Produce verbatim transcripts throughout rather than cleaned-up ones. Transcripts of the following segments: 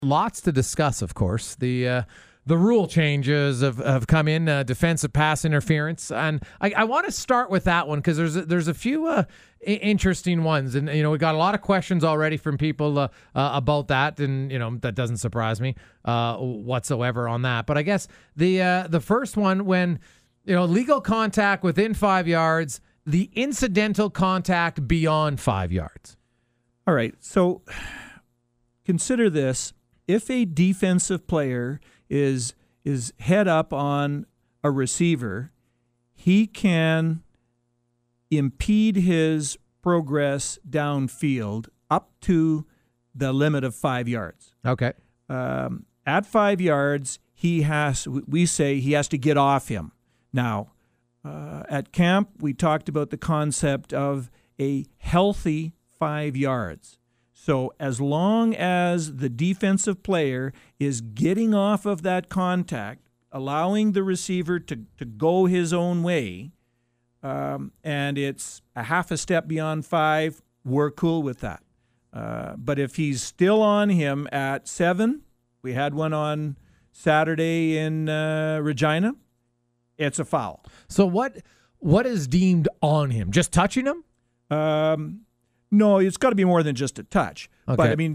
Lots to discuss, of course. The uh, the rule changes have, have come in, uh, defensive pass interference, and I, I want to start with that one because there's a, there's a few uh, I- interesting ones, and you know we got a lot of questions already from people uh, uh, about that, and you know that doesn't surprise me uh, whatsoever on that. But I guess the uh, the first one, when you know legal contact within five yards, the incidental contact beyond five yards. All right, so consider this. If a defensive player is is head up on a receiver, he can impede his progress downfield up to the limit of five yards. Okay. Um, at five yards, he has. We say he has to get off him. Now, uh, at camp, we talked about the concept of a healthy five yards. So as long as the defensive player is getting off of that contact, allowing the receiver to, to go his own way, um, and it's a half a step beyond five, we're cool with that. Uh, but if he's still on him at seven, we had one on Saturday in uh, Regina, it's a foul. So what what is deemed on him? Just touching him? Um No, it's got to be more than just a touch. Okay. But, I mean,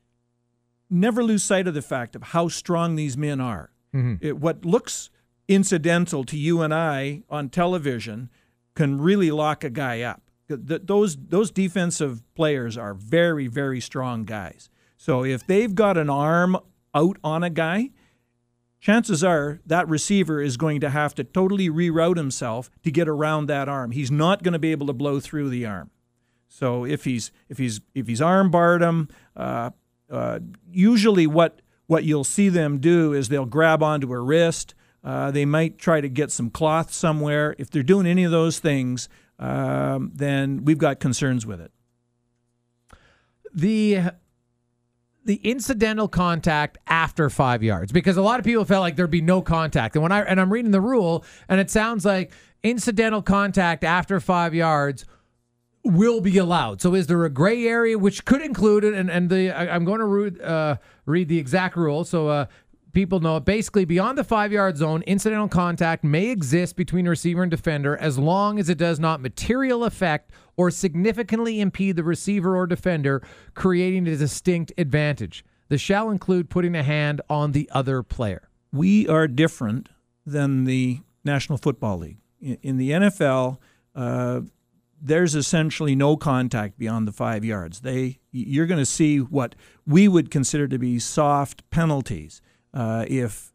never lose sight of the fact of how strong these men are. Mm-hmm. It, what looks incidental to you and I on television can really lock a guy up. Th- those, those defensive players are very, very strong guys. So if they've got an arm out on a guy, chances are that receiver is going to have to totally reroute himself to get around that arm. He's not going to be able to blow through the arm. So if he's if he's if he's arm barred him, uh, uh, usually what what you'll see them do is they'll grab onto a wrist. Uh, they might try to get some cloth somewhere. If they're doing any of those things, um, then we've got concerns with it. The the incidental contact after five yards, because a lot of people felt like there'd be no contact, and when I and I'm reading the rule, and it sounds like incidental contact after five yards will be allowed. So is there a gray area which could include it? And, and the I, I'm going to read, uh, read the exact rule so uh, people know it. Basically, beyond the five-yard zone, incidental contact may exist between receiver and defender as long as it does not material affect or significantly impede the receiver or defender, creating a distinct advantage. This shall include putting a hand on the other player. We are different than the National Football League. In, in the N F L, uh, there's essentially no contact beyond the five yards. They, you're going to see what we would consider to be soft penalties uh, if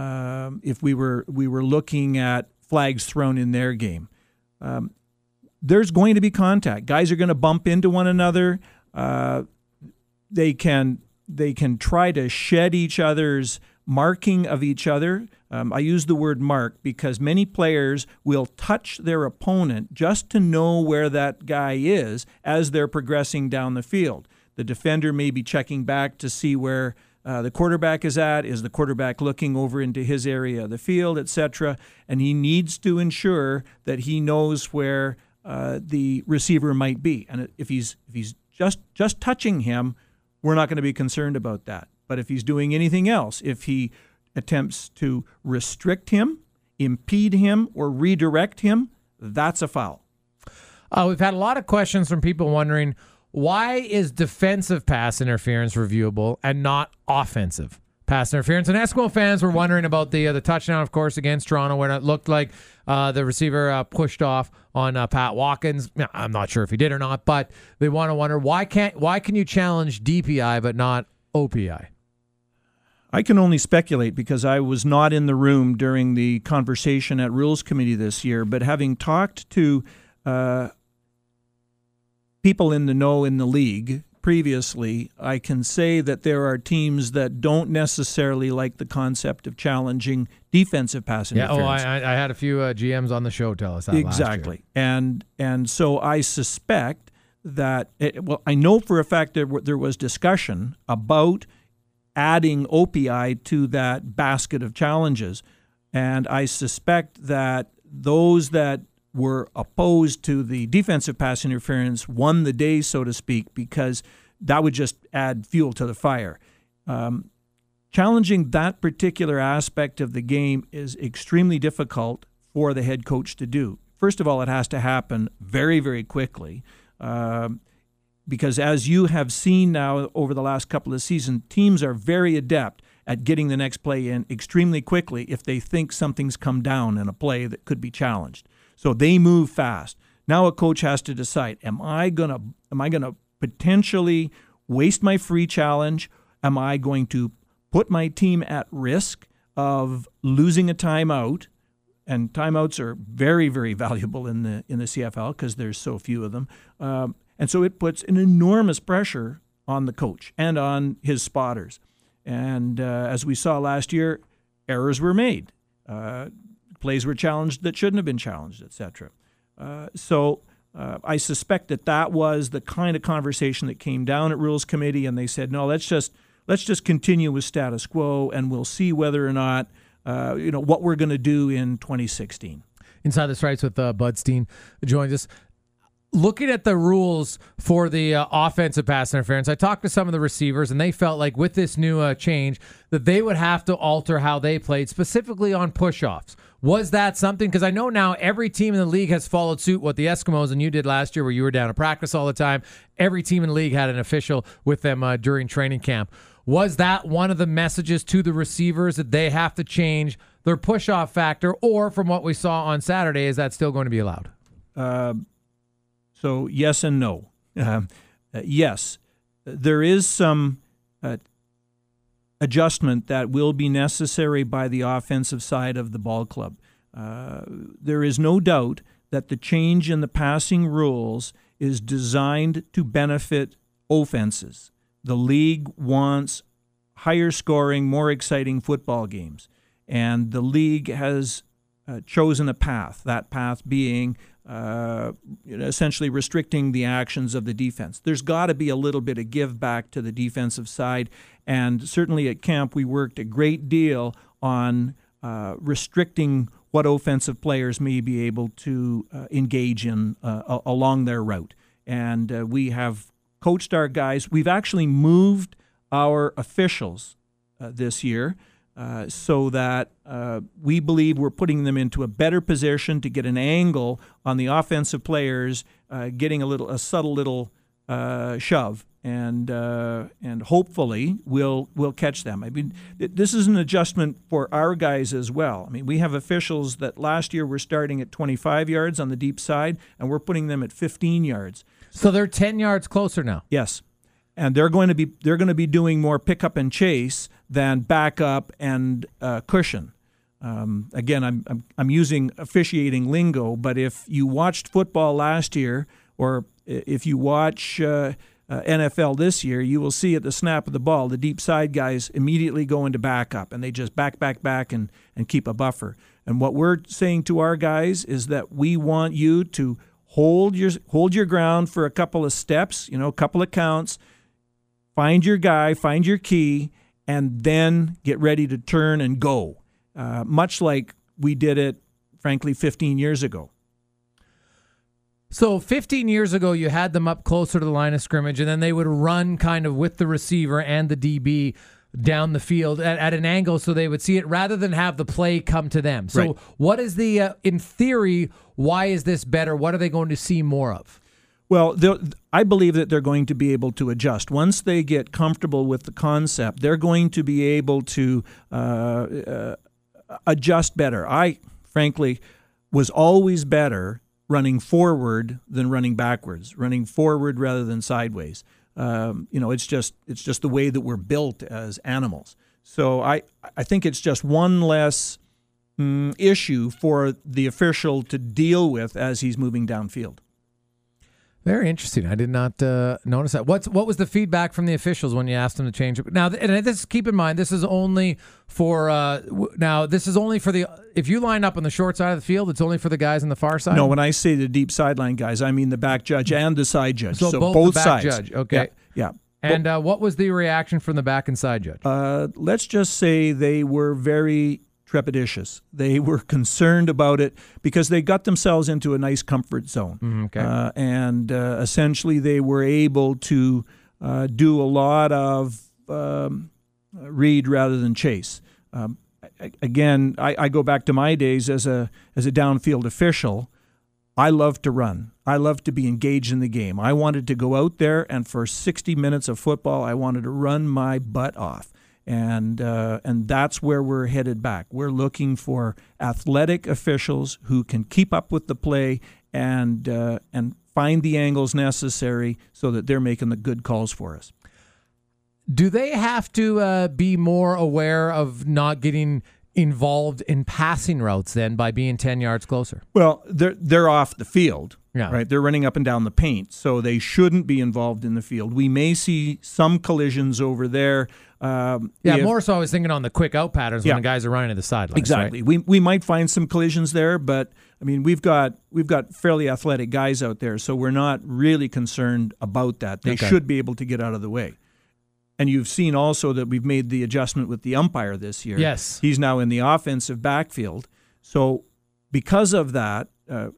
um, if we were we were looking at flags thrown in their game. Um, there's going to be contact. Guys are going to bump into one another. Uh, they can they can try to shed each other's marking of each other. Um, I use the word mark because many players will touch their opponent just to know where that guy is as they're progressing down the field. The defender may be checking back to see where uh, the quarterback is at. Is the quarterback looking over into his area of the field, et cetera? And he needs to ensure that he knows where uh, the receiver might be. And if he's if he's just just touching him, we're not going to be concerned about that. But if he's doing anything else, if he attempts to restrict him, impede him, or redirect him, that's a foul. Uh, we've had a lot of questions from people wondering, why is defensive pass interference reviewable and not offensive pass interference? And Eskimo fans were wondering about the uh, the touchdown, of course, against Toronto, when it looked like uh, the receiver uh, pushed off on uh, Pat Watkins. I'm not sure if he did or not, but they want to wonder, why can't why can you challenge D P I but not O P I? I can only speculate because I was not in the room during the conversation at Rules Committee this year, but having talked to uh, people in the know in the league previously, I can say that there are teams that don't necessarily like the concept of challenging defensive pass interference. Yeah, oh, I, I had a few uh, G Ms on the show tell us that exactly. last year. And, and so I suspect that, it, well, I know for a fact that there was discussion about adding O P I to that basket of challenges. And I suspect that those that were opposed to the defensive pass interference won the day, so to speak, because that would just add fuel to the fire. Um, challenging that particular aspect of the game is extremely difficult for the head coach to do. First of all, it has to happen very, very quickly. Uh, because as you have seen now over the last couple of seasons, teams are very adept at getting the next play in extremely quickly if they think something's come down in a play that could be challenged. So they move fast. Now a coach has to decide, am I gonna am I gonna potentially waste my free challenge? Am I going to put my team at risk of losing a timeout? And timeouts are very, very valuable in the in the C F L because there's so few of them. Um, and so it puts an enormous pressure on the coach and on his spotters. And uh, as we saw last year, errors were made. Uh, plays were challenged that shouldn't have been challenged, et cetera. Uh, so uh, I suspect that that was the kind of conversation that came down at Rules Committee, and they said, no, let's just let's just continue with status quo, and we'll see whether or not uh, you know what we're going to do in twenty sixteen. Inside the Stripes with uh, Bud Steen joins us. Looking at the rules for the uh, offensive pass interference, I talked to some of the receivers, and they felt like with this new uh, change that they would have to alter how they played, specifically on push-offs. Was that something? Because I know now every team in the league has followed suit what the Eskimos and you did last year where you were down to practice all the time. Every team in the league had an official with them uh, during training camp. Was that one of the messages to the receivers that they have to change their push-off factor, or from what we saw on Saturday, is that still going to be allowed? Uh So yes and no. Uh, uh, yes, there is some uh, adjustment that will be necessary by the offensive side of the ball club. Uh, there is no doubt that the change in the passing rules is designed to benefit offenses. The league wants higher scoring, more exciting football games. And the league has uh, chosen a path, that path being Uh, essentially restricting the actions of the defense. There's got to be a little bit of give back to the defensive side, and certainly at camp we worked a great deal on uh, restricting what offensive players may be able to uh, engage in uh, along their route. And uh, we have coached our guys. We've actually moved our officials uh, this year Uh, so that uh, we believe we're putting them into a better position to get an angle on the offensive players, uh, getting a little, a subtle little uh, shove, and uh, and hopefully we'll we'll catch them. I mean, th- this is an adjustment for our guys as well. I mean, we have officials that last year were starting at twenty-five yards on the deep side, and we're putting them at fifteen yards. So they're ten yards closer now. Yes. And they're going to be they're going to be doing more pick up and chase than back up and uh, cushion. Um, again, I'm, I'm I'm using officiating lingo, but if you watched football last year, or if you watch uh, uh, N F L this year, you will see at the snap of the ball, the deep side guys immediately go into back up, and they just back, back, back, and and keep a buffer. And what we're saying to our guys is that we want you to hold your hold your ground for a couple of steps, you know, a couple of counts. Find your guy, find your key, and then get ready to turn and go, uh, much like we did it, frankly, fifteen years ago. So fifteen years ago, you had them up closer to the line of scrimmage, and then they would run kind of with the receiver and the D B down the field at, at an angle so they would see it rather than have the play come to them. So right. What is the, uh, in theory, why is this better? What are they going to see more of? Well, I believe that they're going to be able to adjust. Once they get comfortable with the concept, they're going to be able to uh, uh, adjust better. I, frankly, was always better running forward than running backwards, running forward rather than sideways. Um, you know, it's just it's just the way that we're built as animals. So I, I think it's just one less mm, issue for the official to deal with as he's moving downfield. Very interesting. I did not uh, notice that. What's what was the feedback from the officials when you asked them to change it? Now, and this keep in mind, this is only for uh, w- now. This is only for the if you line up on the short side of the field, it's only for the guys on the far side. No, when I say the deep sideline guys, I mean the back judge and the side judge. So, so both, both the back sides. judge. Okay. Yeah. yeah. And uh, what was the reaction from the back and side judge? Uh, let's just say they were very trepidatious. They were concerned about it because they got themselves into a nice comfort zone. Mm, okay. Uh, and uh, essentially they were able to uh, do a lot of um, read rather than chase. Um, again, I, I go back to my days as a as a downfield official. I love to run. I love to be engaged in the game. I wanted to go out there, and for sixty minutes of football, I wanted to run my butt off. And uh, and that's where we're headed back. We're looking for athletic officials who can keep up with the play and uh, and find the angles necessary so that they're making the good calls for us. Do they have to uh, be more aware of not getting involved in passing routes then by being ten yards closer? Well, they're they're off the field, yeah. right? They're running up and down the paint, so they shouldn't be involved in the field. We may see some collisions over there. Um, yeah, if, more so I was thinking on the quick out patterns yeah. when the guys are running to the sidelines. Exactly. Right? We we might find some collisions there, but I mean we've got we've got fairly athletic guys out there, so we're not really concerned about that. They okay. should be able to get out of the way. And you've seen also that we've made the adjustment with the umpire this year. Yes. He's now in the offensive backfield. So because of that, uh,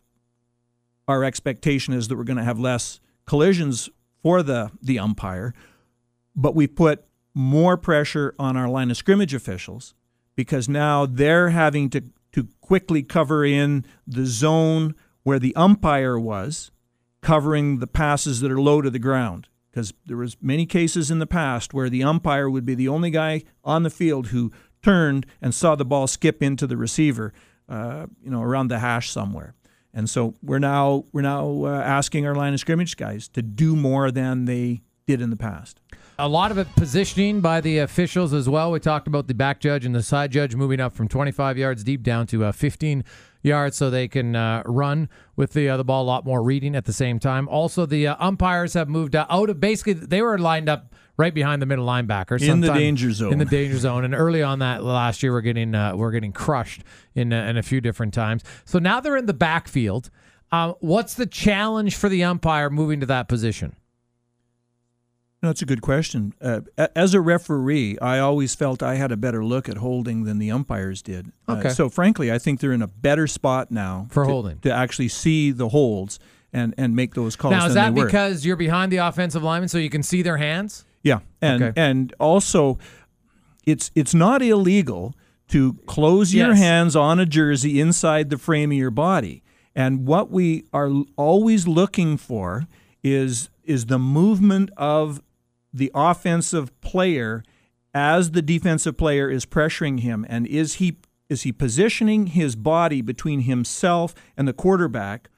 our expectation is that we're going to have less collisions for the, the umpire, but we put more pressure on our line of scrimmage officials because now they're having to, to quickly cover in the zone where the umpire was, covering the passes that are low to the ground. Because there was many cases in the past where the umpire would be the only guy on the field who turned and saw the ball skip into the receiver, uh, you know, around the hash somewhere. And so we're now we're now uh, asking our line of scrimmage guys to do more than they did in the past. A lot of it positioning by the officials as well. We talked about the back judge and the side judge moving up from twenty-five yards deep down to uh, fifteen yards so they can uh, run with the, uh, the ball, a lot more reading at the same time. Also, the uh, umpires have moved uh, out of basically, they were lined up right behind the middle linebacker. In the danger zone. In the danger zone. And early on that last year, we're getting uh, we're getting crushed in, uh, in a few different times. So now they're in the backfield. Uh, what's the challenge for the umpire moving to that position? No, that's a good question. Uh, as a referee, I always felt I had a better look at holding than the umpires did. Okay. Uh, so, frankly, I think they're in a better spot now for to, holding to actually see the holds and, and make those calls. Now, is than that they because you're behind the offensive lineman so you can see their hands? Yeah, and okay. and also, it's it's not illegal to close your yes. hands on a jersey inside the frame of your body. And what we are always looking for is is the movement of the offensive player as the defensive player is pressuring him, and is he is he positioning his body between himself and the quarterback,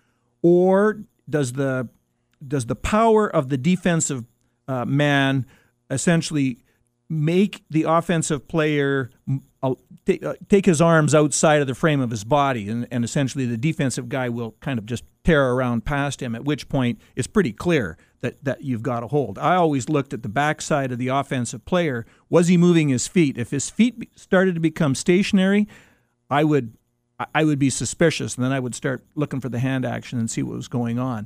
or does the does the power of the defensive uh, man essentially make the offensive player uh, take, uh, take his arms outside of the frame of his body, and, and essentially the defensive guy will kind of just tear around past him, at which point it's pretty clear that, that you've got a hold. I always looked at the backside of the offensive player. Was he moving his feet? If his feet started to become stationary, I would I would be suspicious, and then I would start looking for the hand action and see what was going on.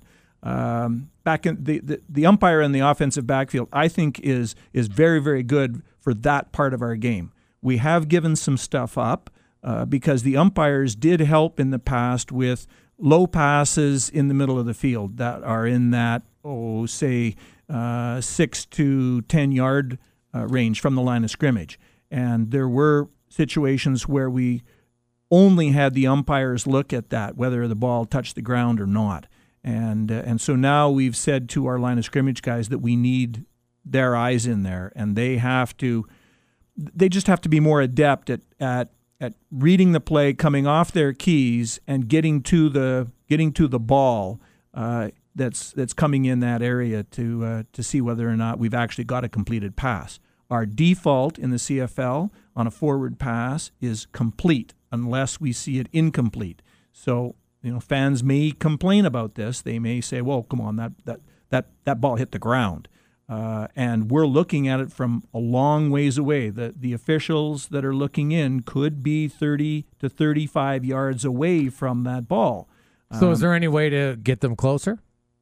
Um, back in the, the the umpire in the offensive backfield, I think is is very very good for that part of our game. We have given some stuff up uh, because the umpires did help in the past with low passes in the middle of the field that are in that oh say uh, six to ten yard uh, range from the line of scrimmage, and there were situations where we only had the umpires look at that, whether the ball touched the ground or not. And uh, and so now we've said to our line of scrimmage guys that we need their eyes in there, and they have to, they just have to be more adept at at, at reading the play, coming off their keys, and getting to the getting to the ball uh, that's that's coming in that area to uh, to see whether or not we've actually got a completed pass. Our default in the C F L on a forward pass is complete unless we see it incomplete. So, you know, fans may complain about this. They may say, well, come on, that that that, that ball hit the ground. Uh, and we're looking at it from a long ways away. The, the officials that are looking in could be thirty to thirty-five yards away from that ball. So um, is there any way to get them closer?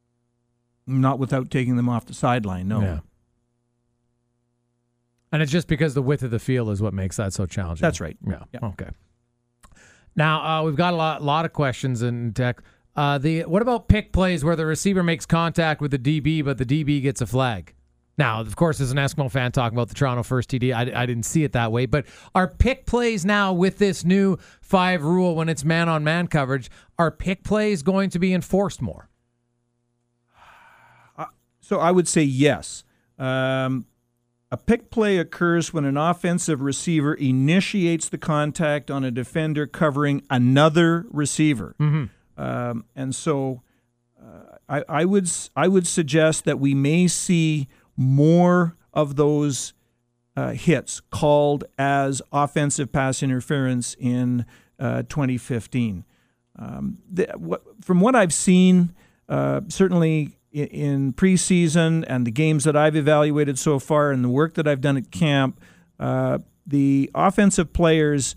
Not without taking them off the sideline, no. Yeah. And it's just because the width of the field is what makes that so challenging. That's right. Yeah. yeah. Okay. Now, uh, we've got a lot, lot of questions in tech. Uh, the what about pick plays where the receiver makes contact with the D B, but the D B gets a flag? Now, of course, as an Eskimo fan talking about the Toronto First T D, I, I didn't see it that way. But are pick plays now with this new five rule when it's man-on-man coverage, are pick plays going to be enforced more? Uh, so I would say yes. Um, a pick play occurs when an offensive receiver initiates the contact on a defender covering another receiver. Mm-hmm. Um, and so uh, I, I would I would suggest that we may see more of those uh, hits called as offensive pass interference in uh, twenty fifteen. Um, the, what, from what I've seen, uh, certainly in, in preseason and the games that I've evaluated so far and the work that I've done at camp, uh, the offensive players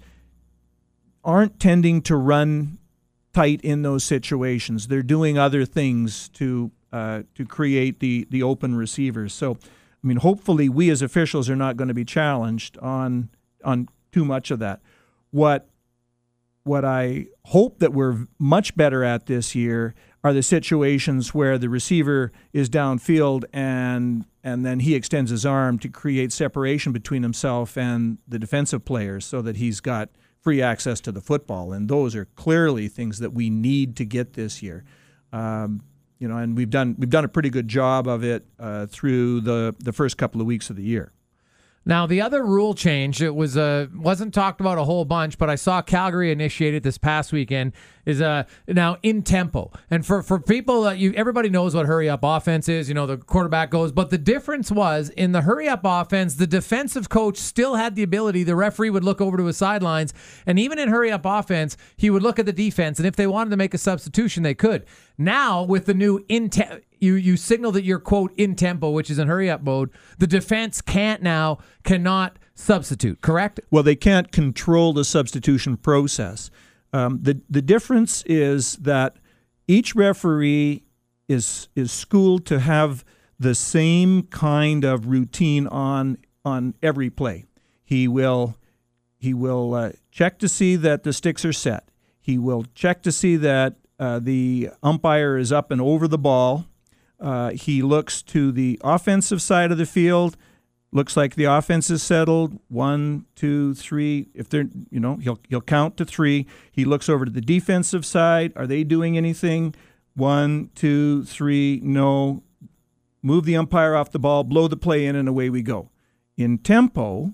aren't tending to run tight in those situations. They're doing other things to Uh, to create the the open receivers. So, I mean, hopefully we as officials are not going to be challenged on on too much of that. What what I hope that we're much better at this year are the situations where the receiver is downfield and and then he extends his arm to create separation between himself and the defensive players so that he's got free access to the football. And those are clearly things that we need to get this year. Um, You know, and we've done we've done a pretty good job of it uh, through the, the first couple of weeks of the year. Now, the other rule change, it was uh, wasn't talked about a whole bunch, but I saw Calgary initiated this past weekend, is uh, now in tempo. And for, for people, that you everybody knows what hurry-up offense is. You know, the quarterback goes. But the difference was, in the hurry-up offense, the defensive coach still had the ability. The referee would look over to his sidelines, and even in hurry-up offense, he would look at the defense, and if they wanted to make a substitution, they could. Now, with the new in te- you you signal that you're, quote, in tempo, which is in hurry-up mode, the defense can't now, cannot substitute, correct? Well, they can't control the substitution process. Um, the the difference is that each referee is is schooled to have the same kind of routine on on every play. He will he will uh, check to see that the sticks are set. He will check to see that uh, the umpire is up and over the ball. Uh, he looks to the offensive side of the field. Looks like the offense is settled. One, two, three. If they're, you know, he'll he'll count to three. He looks over to the defensive side. Are they doing anything? One, two, three. No. Move the umpire off the ball. Blow the play in, and away we go. In tempo,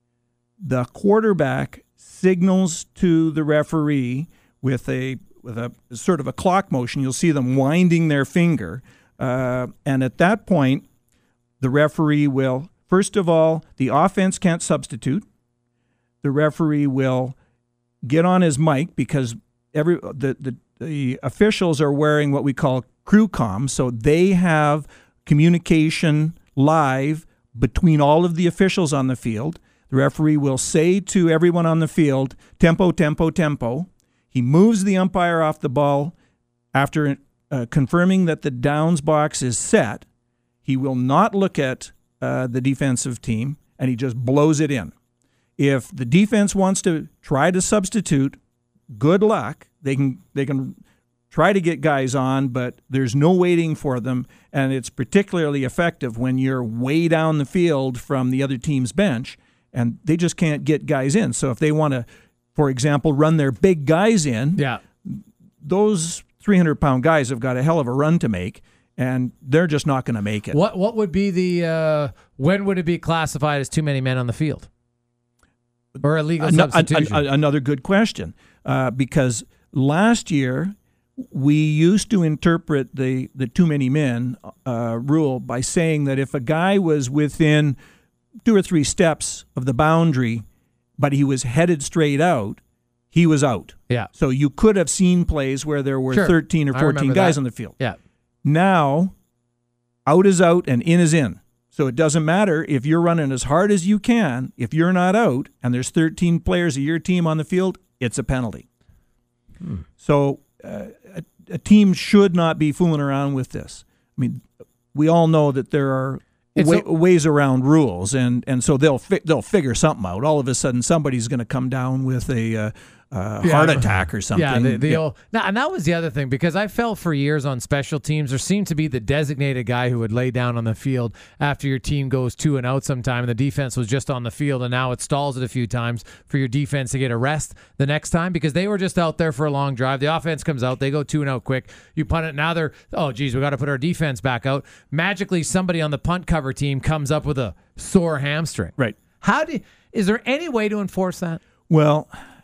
the quarterback signals to the referee with a with a sort of a clock motion. You'll see them winding their finger, uh, and at that point, the referee will. First of all, the offense can't substitute. The referee will get on his mic because every the, the, the officials are wearing what we call crew comm, so they have communication live between all of the officials on the field. The referee will say to everyone on the field, tempo, tempo, tempo. He moves the umpire off the ball after uh, confirming that the downs box is set. He will not look at Uh, the defensive team, and he just blows it in. If the defense wants to try to substitute, good luck. They can they can try to get guys on, but there's no waiting for them, and it's particularly effective when you're way down the field from the other team's bench, and they just can't get guys in. So if they want to, for example, run their big guys in, yeah, those three hundred pound guys have got a hell of a run to make. And they're just not going to make it. What what would be the uh, when would it be classified as too many men on the field, or illegal An- substitution? an- an- another good question, uh, because last year we used to interpret the the too many men uh, rule by saying that if a guy was within two or three steps of the boundary, but he was headed straight out, he was out. Yeah. So you could have seen plays where there were Sure. thirteen or I fourteen remember guys that. on the field. Yeah. Now, out is out and in is in. So it doesn't matter if you're running as hard as you can. If you're not out and there's thirteen players of your team on the field, it's a penalty. Hmm. So uh, a, a team should not be fooling around with this. I mean, we all know that there are way, a- ways around rules, and, and so they'll fi- they'll figure something out. All of a sudden, somebody's going to come down with a uh, uh, Yeah, heart but- attack or something. Yeah, the, the Yeah. old, now, and that was the other thing, because I felt for years on special teams, there seemed to be the designated guy who would lay down on the field after your team goes two and out sometime, and the defense was just on the field, and now it stalls it a few times for your defense to get a rest the next time, because they were just out there for a long drive. The offense comes out, they go two and out quick. You punt it, now they're, oh, geez, we got to put our defense back out. Magically, somebody on the punt cover team comes up with a sore hamstring. Right. How do? Is there any way to enforce that? Well,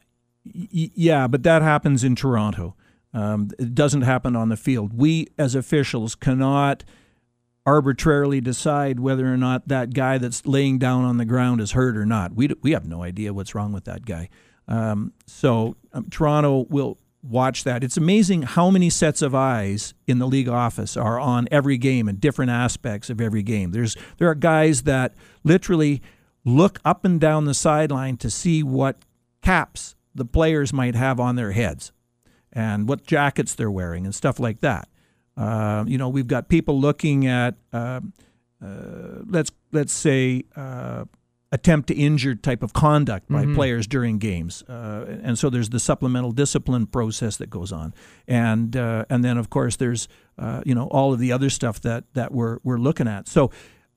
y- yeah, but that happens in Toronto. Um, it doesn't happen on the field. We, as officials, cannot arbitrarily decide whether or not that guy that's laying down on the ground is hurt or not. We, d- we have no idea what's wrong with that guy. Um, so um, Toronto will watch that. It's amazing how many sets of eyes in the league office are on every game and different aspects of every game. There's There are guys that literally look up and down the sideline to see what caps the players might have on their heads and what jackets they're wearing and stuff like that. Uh, you know, we've got people looking at, uh, uh, let's let's say, uh, attempt to injure type of conduct by Mm-hmm. players during games, uh, and so there's the supplemental discipline process that goes on, and uh, and then of course there's uh, you know all of the other stuff that that we're we're looking at. So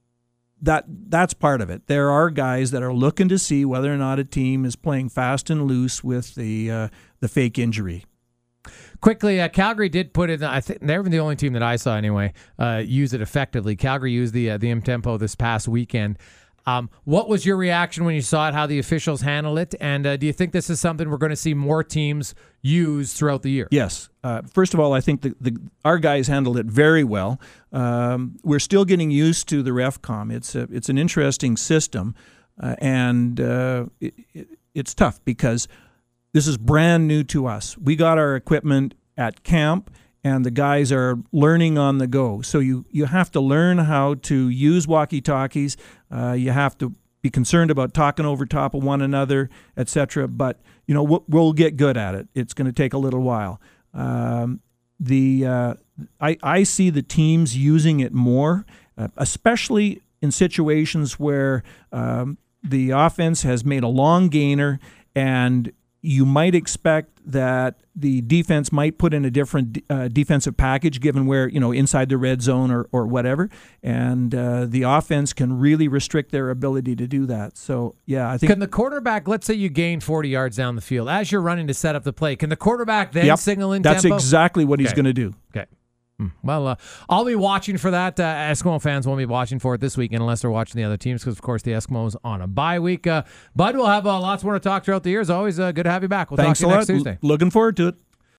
that that's part of it. There are guys that are looking to see whether or not a team is playing fast and loose with the uh, the fake injury. Quickly, uh, Calgary did put it. I think they were the only team that I saw anyway uh, use it effectively. Calgary used the uh, the M tempo this past weekend. Um, what was your reaction when you saw it? How the officials handle it, and uh, do you think this is something we're going to see more teams use throughout the year? Yes. Uh, first of all, I think the, the our guys handled it very well. Um, we're still getting used to the RefCom. It's a, it's an interesting system, uh, and uh, it, it, it's tough because this is brand new to us. We got our equipment at camp, and the guys are learning on the go. So you, you have to learn how to use walkie-talkies. Uh, you have to be concerned about talking over top of one another, et cetera. But you know we'll, we'll get good at it. It's going to take a little while. Um, the uh, I I see the teams using it more, uh, especially in situations where um, the offense has made a long gainer and you might expect that the defense might put in a different uh, defensive package given where, you know, inside the red zone or, or whatever. And uh, the offense can really restrict their ability to do that. So, yeah, I think. Can the quarterback, let's say you gain forty yards down the field, as you're running to set up the play, can the quarterback then Yep, signal in that's tempo? exactly what he's Okay. going to do. Okay. Hmm. Well, uh, I'll be watching for that. Uh, Eskimo fans won't be watching for it this weekend unless they're watching the other teams because, of course, the Eskimos on a bye week. Uh, Bud, we'll have uh, lots more to talk throughout the year. As always, uh, good to have you back. We'll Thanks talk to you a next lot. Tuesday. L- looking forward to it.